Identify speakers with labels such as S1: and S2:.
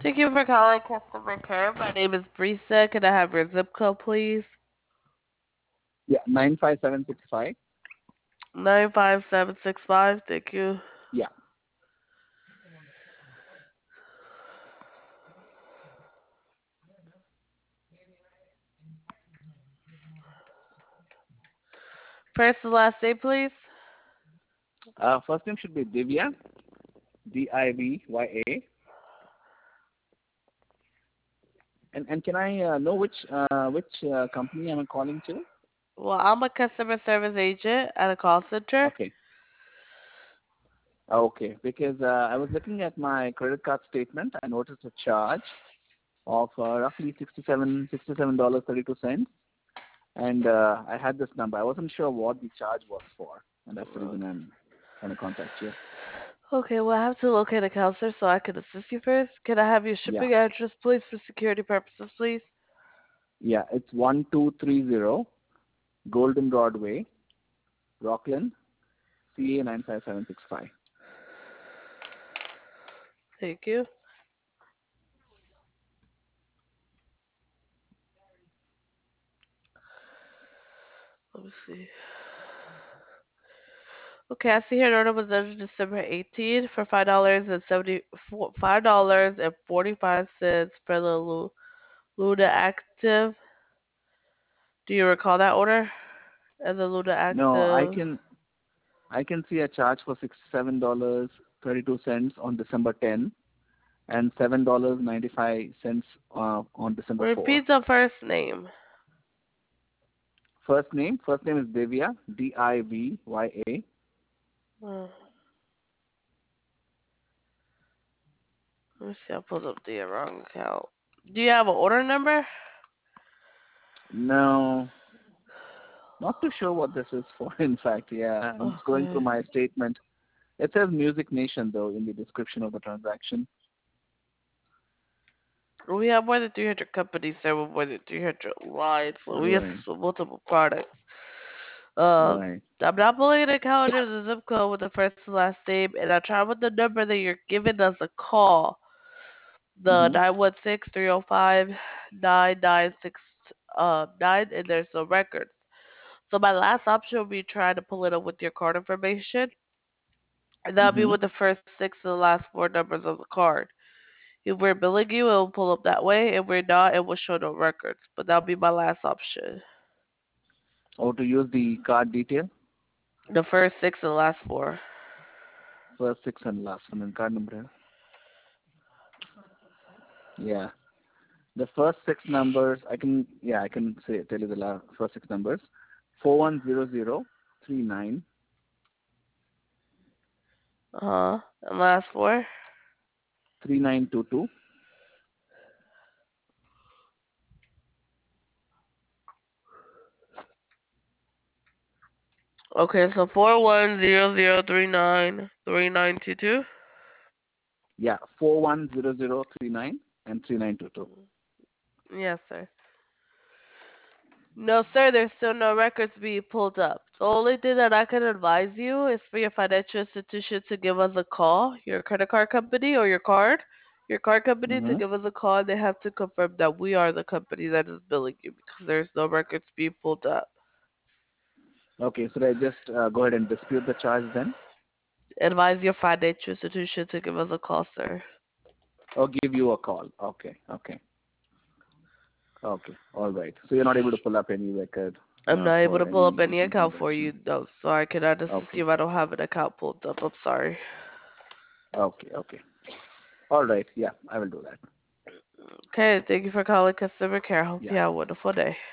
S1: Thank you for calling customer care. My name is Brisa. Can I have your zip code, please?
S2: Yeah, 95765.
S1: 95765. Thank you.
S2: Yeah.
S1: First and last name, please.
S2: First name should be Divya, Divya. And can I know which company am I calling to?
S1: Well, I'm a customer service agent at a call center.
S2: Okay. Okay, because I was looking at my credit card statement. I noticed a charge of roughly $67, 32 cents, and I had this number. I wasn't sure what the charge was for, and that's the reason I'm trying to contact you.
S1: Okay, well, I have to locate a counselor so I can assist you first. Can I have your
S2: Yeah,
S1: shipping address, please, for security purposes, please?
S2: yeah, it's 1230 Golden Broadway, Rockland, CA 95765.
S1: Thank you. Let me see. Okay, I see here an order was entered December 18th for $5.45 for the Luna Active. Do you recall that order? And the Luna
S2: No,
S1: Active.
S2: I can see a charge for $67.32 on December 10 and $7.95 on December 4.
S1: Repeat the first name.
S2: First name is Divya, Divya.
S1: Hmm, Let me see, I pulled up the wrong account. Do you have an order number?
S2: No, not too sure what this is for. In fact, yeah, I'm just going through
S1: Okay.
S2: my statement. It says Music Nation though in the description of the transaction.
S1: We have more than 300 companies there with more than 300 lines. So we have
S2: Right,
S1: multiple products. Um,
S2: right.
S1: I'm not pulling an account under the zip code with the first and last name, and I tried with the number that you're giving us a call, the
S2: Mm-hmm.
S1: 916-305-9969, and there's no records. So my last option would be trying to pull it up with your card information, and that'll be
S2: Mm-hmm.
S1: with the first six and the last four numbers of the card. If we're billing you, it will pull up that way. If we're not, it will show no records. But that'll be my last option.
S2: Or to use the card detail,
S1: The first six and the last four.
S2: first six and last one, and card number. Yeah. The first six numbers, I can tell you the first six numbers. 410039,
S1: And last four.
S2: 3922.
S1: Okay, so 4100393922.
S2: Yeah, 410039 and 3922.
S1: Yes, sir. No, sir, there's still no records being pulled up. The only thing that I can advise you is for your financial institution to give us a call, your credit card company or your card company to
S2: Mm-hmm.
S1: give us a call, and they have to confirm that we are the company that is billing you because there's no records being pulled up.
S2: Okay, so I just go ahead and dispute the charge then,
S1: Advise your financial institution to give us a call, sir.
S2: or give you a call. Okay, okay, okay. All right. So you're not able to pull up any record
S1: I'm not able
S2: for
S1: to pull up any
S2: any
S1: account for you,
S2: transaction.
S1: though, so I cannot assist
S2: Okay,
S1: you if I don't have an account pulled up. I'm sorry.
S2: okay, okay. All right. Yeah, I will do that.
S1: Okay, thank you for calling customer care. Hope
S2: Yeah.
S1: you have a wonderful day.